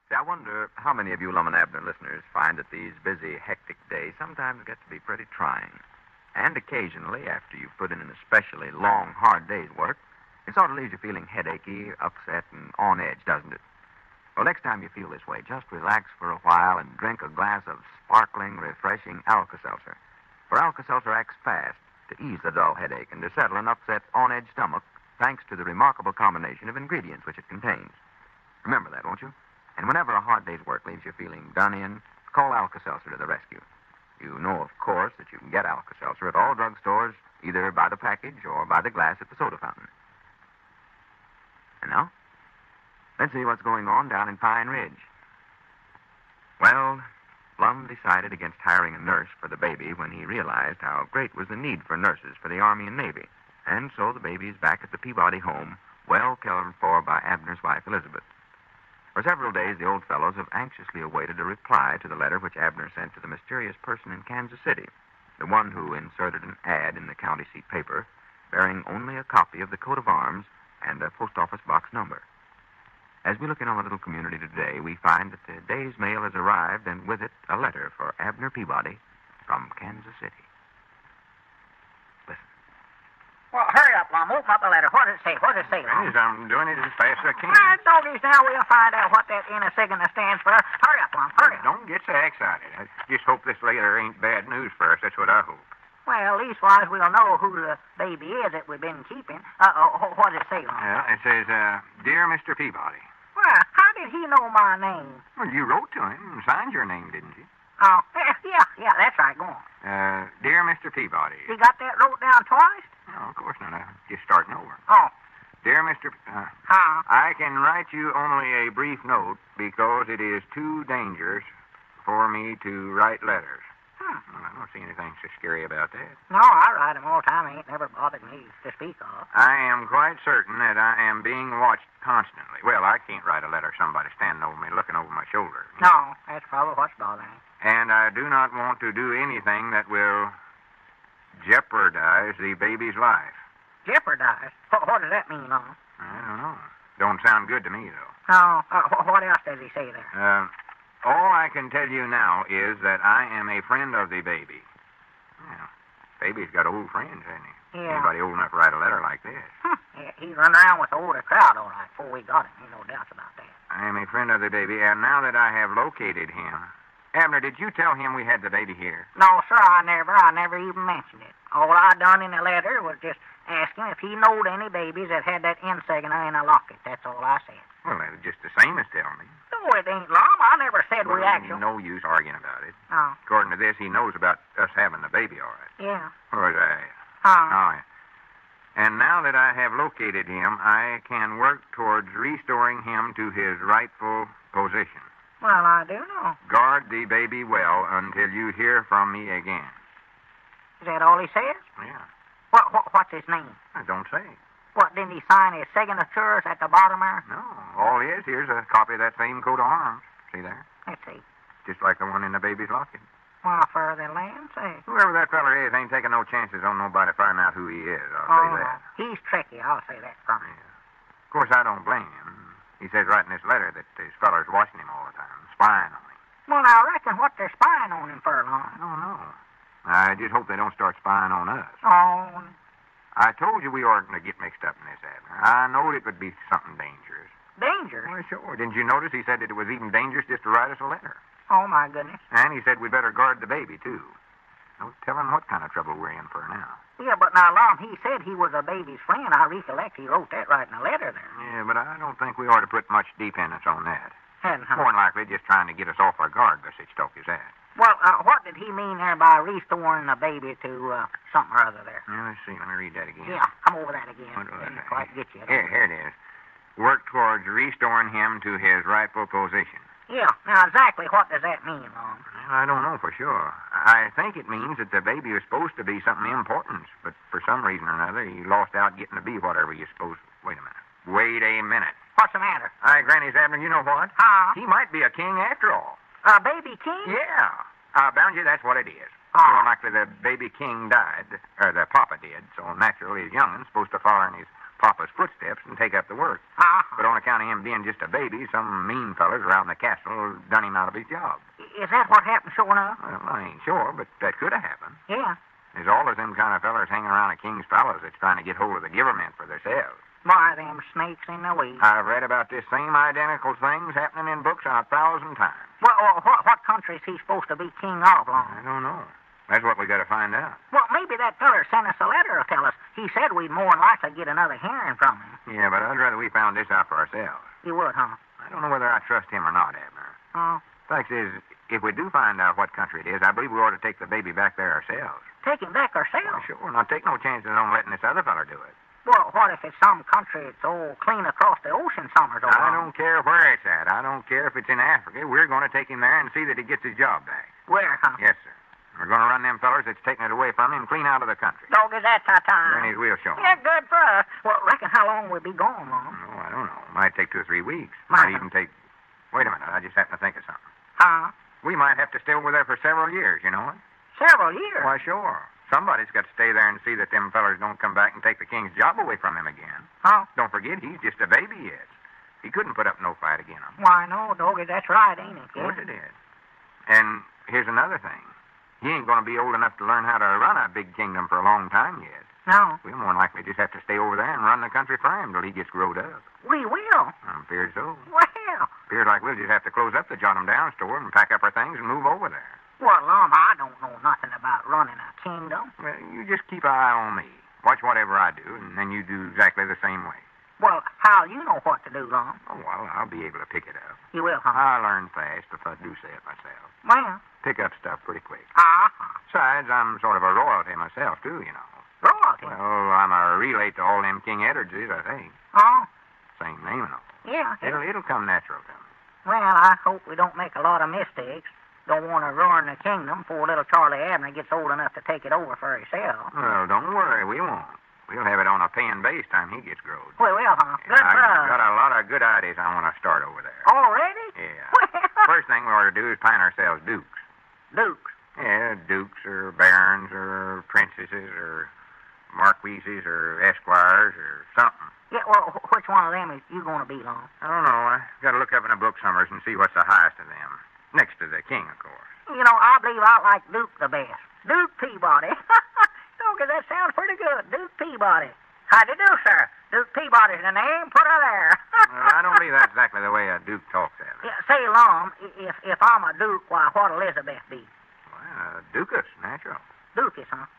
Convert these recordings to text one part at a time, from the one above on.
I wonder how many of you Lum and Abner listeners find that these busy, hectic days sometimes get to be pretty trying. And occasionally, after you've put in an especially long, hard day's work, it sort of leaves you feeling headachy, upset, and on edge, doesn't it? Well, next time you feel this way, just relax for a while and drink a glass of sparkling, refreshing Alka-Seltzer. For Alka-Seltzer acts fast to ease the dull headache and to settle an upset, on-edge stomach, thanks to the remarkable combination of ingredients which it contains. Remember that, won't you? And whenever a hard day's work leaves you feeling done in, call Alka-Seltzer to the rescue. You know, of course, that you can get Alka-Seltzer at all drugstores, either by the package or by the glass at the soda fountain. And now, let's see what's going on down in Pine Ridge. Well, Lum decided against hiring a nurse for the baby when he realized how great was the need for nurses for the Army and Navy. And so the baby is back at the Peabody home, well cared for by Abner's wife, Elizabeth. For several days, the old fellows have anxiously awaited a reply to the letter which Abner sent to the mysterious person in Kansas City, the one who inserted an ad in the county seat paper bearing only a copy of the coat of arms and a post office box number. As we look in on the little community today, we find that the day's mail has arrived, and with it a letter for Abner Peabody from Kansas City. Listen. Well, hurry up, Lum. Open up the letter. What does it say? What does it say, Lum? Yes, I'm doing it as fast as I can. Doggies, now we'll find out what that insignia stands for. Hurry up, Lum. Hurry up. Don't get so excited. I just hope this letter ain't bad news for us. That's what I hope. Well, leastwise, we'll know who the baby is that we've been keeping. What does it say, Lum? Well, it says, Dear Mr. Peabody. Well, how did he know my name? Well, you wrote to him and signed your name, didn't you? Oh, yeah, that's right. Go on. Dear Mr. Peabody. You got that wrote down twice? No, of course not. I'm just starting over. Oh. Dear Mr. I can write you only a brief note because it is too dangerous for me to write letters. Well, I don't see anything so scary about that. No, I write them all the time. It ain't never bothered me to speak of. I am quite certain that I am being watched constantly. Well, I can't write a letter somebody standing over me looking over my shoulder. No, that's probably what's bothering me. And I do not want to do anything that will jeopardize the baby's life. Jeopardize? What does that mean, Lum? I don't know. Don't sound good to me, though. No. What else does he say there? All I can tell you now is that I am a friend of the baby. Well, baby's got old friends, hasn't he? Yeah. Anybody old enough to write a letter like this? Yeah, he's running around with the older crowd, all right, before we got him. Ain't no doubts about that. I am a friend of the baby, and now that I have located him... Abner, did you tell him we had the baby here? No, sir, I never even mentioned it. All I done in the letter was just ask him if he knowed any babies that had that insignia in a locket. That's all I said. Well, that's just the same as telling me. No, it ain't, Lum. I never said we actually... No use arguing about it. Oh. According to this, he knows about us having the baby, all right. Yeah. Where's that? Oh, yeah. And now that I have located him, I can work towards restoring him to his rightful position. Well, I do know. Guard the baby well until you hear from me again. Is that all he says? Yeah. What's his name? I don't say. What, didn't he sign his signatures at the bottom there? No. All he is, here's a copy of that same coat of arms. See there? Let's see. Just like the one in the baby's locket. Well, for the land sake. Whoever that feller is ain't taking no chances on nobody finding out who he is, I'll say that. He's tricky, I'll say that from him. Yeah. Of course, I don't blame him. He says right in this letter that his feller's watching him all the time, spying on him. Well, I reckon what they're spying on him for, Lum. I don't know. I just hope they don't start spying on us. Oh. I told you we oughtn't to get mixed up in this, Abner. I knowed it would be something dangerous. Dangerous? Well, sure. Didn't you notice he said that it was even dangerous just to write us a letter? Oh, my goodness. And he said we'd better guard the baby, too. No telling what kind of trouble we're in for now. Yeah, but now, Lum, he said he was a baby's friend. I recollect he wrote that right in the letter there. Yeah, but I don't think we ought to put much dependence on that. Hadn't More than likely just trying to get us off our guard by such talk as that. Well, what did he mean there by restoring the baby to something or other there? Yeah, let's see. Let me read that again. Yeah, come over that again. What was Didn't that? quite get you. Here it is. Work towards restoring him to his rightful position. Yeah, now exactly what does that mean, Lum? I don't know for sure. I think it means that the baby was supposed to be something important, but for some reason or another, he lost out getting to be whatever you're supposed to. Wait a minute. Wait a minute. What's the matter? Granny's Abner, you know what? Huh? He might be a king after all. A baby king? Yeah. Bound you, that's what it is. Ah. More likely the baby king died, or the papa did, so naturally his young'un's supposed to follow in his Papa's footsteps and take up the work. Uh-huh. But on account of him being just a baby, some mean fellers around the castle done him out of his job. Is that what happened, sure enough? Well, I ain't sure, but that could have happened. Yeah. There's always them kind of fellers hanging around a king's palace that's trying to get hold of the government for themselves. Why, them snakes in the weeds. I've read about this same identical things happening in books 1,000 times. Well, what country is he supposed to be king of, I Long? don't know. That's what we got to find out. Well, maybe that feller sent us a letter to tell us. He said we'd more than likely get another hearing from him. Yeah, but I'd rather we found this out for ourselves. You would, huh? I don't know whether I trust him or not, Abner. Oh. Fact is, if we do find out what country it is, I believe we ought to take the baby back there ourselves. Take him back Well, ourselves? sure, not take no chances on letting this other feller do it. Well, what if it's some country that's all clean across the ocean somewhere? I don't care where it's at. I don't care if it's in Africa. We're going to take him there and see that he gets his job back. Where, huh? Yes, sir. We're going to run them fellers that's taking it away from him clean out of the country. Doggy, that's our time. Then his wheel show. Yeah, good for us. Well, reckon how long we'll be gone, Long? Oh, I don't know. Might take 2 or 3 weeks. Might. Might even take... Wait a minute. I just happened to think of something. Huh? We might have to stay over there for several years, you know it? Several years? Why, sure. Somebody's got to stay there and see that them fellers don't come back and take the king's job away from him again. Huh? Don't forget, he's just a baby yet. He couldn't put up no fight against him. Why, no, Doggy, that's right, ain't it? Of course it is. And here's another thing. He ain't going to be old enough to learn how to run a big kingdom for a long time yet. No. We'll more than likely just have to stay over there and run the country for him till he gets growed up. We will. I'm feared so. Well. Feared like we'll just have to close up the Jot 'em Down store and pack up our things and move over there. Well, Lum, I don't know nothing about running a kingdom. Well, you just keep an eye on me. Watch whatever I do, and then you do exactly the same way. Well, how you know what to do, Lum? Oh, well, I'll be able to pick it up. You will, huh? I learn fast if I do say it myself. Well. Pick up stuff pretty quick. Uh-huh. Besides, I'm sort of a royalty myself, too, you know. Royalty? Well, I'm a relay to all them King Eddardses, I think. Oh? Same name and all. Yeah. It'll come natural to me. Well, I hope we don't make a lot of mistakes. Don't want to ruin the kingdom before little Charlie Abner gets old enough to take it over for himself. Well, don't worry, we won't. We'll have it on a paying base time he gets growed. Well, huh? Good I for us. got a lot of good ideas I want to start over there. Already? Yeah. Well. First thing we ought to do is pine ourselves dukes. Dukes. Yeah, dukes or barons or princesses or marquises or esquires or something. Yeah, well, which one of them is you going to be, Long? I don't know. I got to look up in the book summers and see what's the highest of them. Next to the king, of course. You know, I believe I like Duke the best. Duke Peabody. Okay, that sounds pretty good. Duke Peabody. How do you do, sir? Duke Peabody's the name. Put her there. Well, I don't believe that's exactly the way a duke talks, Abner. Yeah, say, Lum, if I'm a duke, why, what'll Elizabeth be? Well, dukus, natural. Dukeess, huh?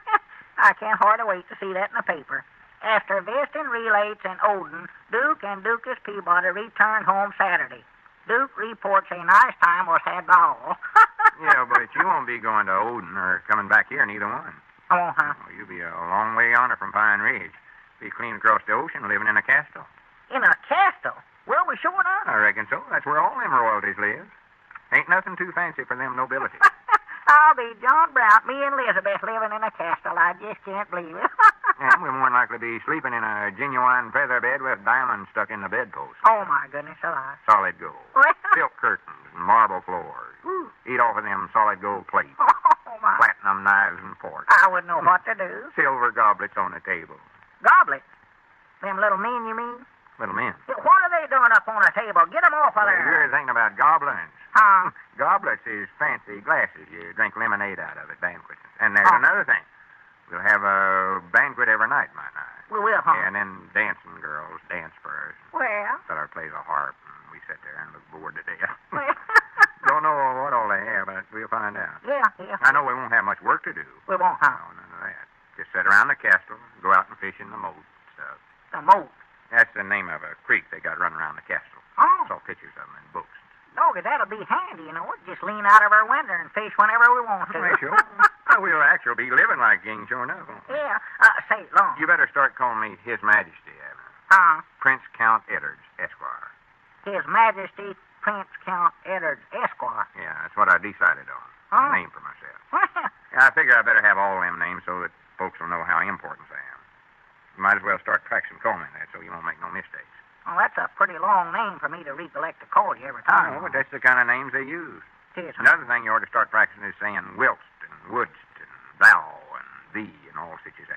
I can't hardly wait to see that in the paper. After visiting relates in Odin, Duke and Duchess Peabody returned home Saturday. Duke reports a nice time was had by all. Yeah, but you won't be going to Odin or coming back here, neither one. Oh, huh? Oh, you'll be a long way yonder from Pine Ridge. Be clean across the ocean, living in a castle. In a castle? Will we sure enough? I reckon so. That's where all them royalties live. Ain't nothing too fancy for them nobility. I'll be John Brown, me and Elizabeth living in a castle. I just can't believe it. And we'll more than likely be sleeping in a genuine feather bed with diamonds stuck in the bedpost. Oh, my goodness alive. Solid gold. Well, Silk curtains and marble floors. Ooh. Eat off of them solid gold plates. Oh, my. Platinum knives and forks. I wouldn't know what to do. Silver goblets on the table. Goblets? Them little men, you mean? Little men. Yeah, what are they doing up on the table? Get them off of Well, there. you're thinking about goblins. Huh? Goblets is fancy glasses. You drink lemonade out of at banquets. And there's Oh. another thing. We'll have a banquet every night, my night. We will, huh? Yeah, and then dancing girls dance for us. Well, Feller plays a harp, and we sit there and look bored to death. well. Don't know what all they have, but we'll find out. Yeah. I know we won't have much work to do. We won't, huh? No, none of that. Just sit around the castle, go out and fish in the moat and stuff. The moat. That's the name of a creek they got running around the castle. Oh, Saw pictures of them in books. doggy, that'll be handy, you know. Just lean out of our window and fish whenever we want to. Well, sure. We'll actually be living like kings, sure enough. Won't we? Yeah. Say, Long. You better start calling me His Majesty, Abner. Huh? Prince Count Eddard, Esquire. His Majesty Prince Count Eddard Esquire. Yeah, that's what I decided on. Oh. A name for myself. Yeah, I figure I better have all them names so that folks will know how important I am. You might as well start practicing calling me that so you won't make no mistakes. Well, that's a pretty long name for me to recollect to call you every time. Oh, but that's the kind of names they use. Tis, huh? Another thing you ought to start practicing is saying whilst and wouldst and thou and thee and all such as that.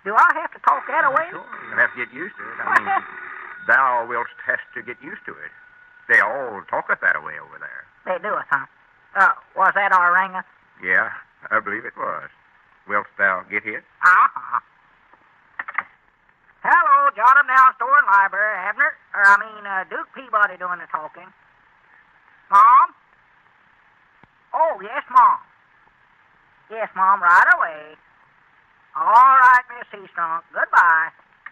Do I have to talk that away? Sure. You'll have to get used to it. I mean, thou wilt have to get used to it. They all talk it that way over there. They do it, huh? Was that our ringer? Yeah, I believe it was. Wilt thou get it? Uh-huh. Hello, jot 'em down, store and library, Abner. Duke Peabody doing the talking. Mom? Oh, yes, Mom. Yes, Mom, right away. All right, Miss Seastrunk. Goodbye.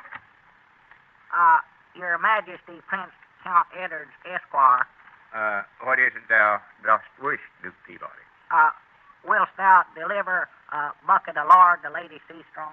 Your Majesty, Prince Count Edwards, Esquire. What is it thou dost wish, Duke Peabody? Wilt thou deliver a bucket of lard to Lady Seastrunk?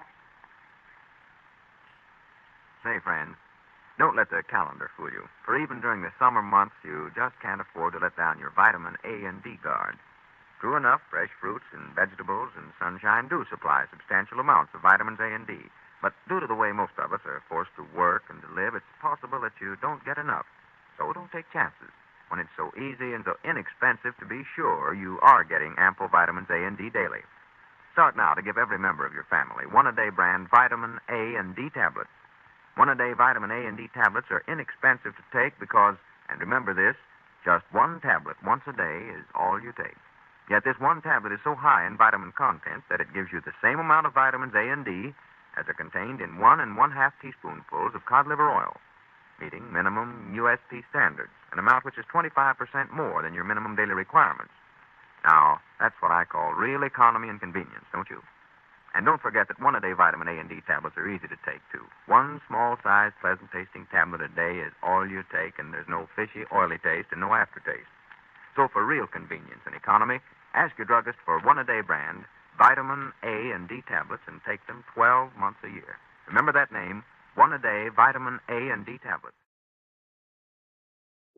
Say, friends, don't let the calendar fool you. For even during the summer months, you just can't afford to let down your vitamin A and D guard. True enough, fresh fruits and vegetables and sunshine do supply substantial amounts of vitamins A and D. But due to the way most of us are forced to work and to live, it's possible that you don't get enough. So don't take chances when it's so easy and so inexpensive to be sure you are getting ample vitamins A and D daily. Start now to give every member of your family one-a-day brand vitamin A and D tablets. One-a-day vitamin A and D tablets are inexpensive to take because, and remember this, just one tablet once a day is all you take. Yet this one tablet is so high in vitamin content that it gives you the same amount of vitamins A and D as are contained in 1 1/2 teaspoonfuls of cod liver oil, meeting minimum USP standards, an amount which is 25% more than your minimum daily requirements. Now, that's what I call real economy and convenience, don't you? And don't forget that one-a-day vitamin A and D tablets are easy to take, too. One small-sized, pleasant-tasting tablet a day is all you take, and there's no fishy, oily taste and no aftertaste. So for real convenience and economy, ask your druggist for one-a-day brand vitamin A and D tablets and take them 12 months a year. Remember that name, one-a-day vitamin A and D tablets.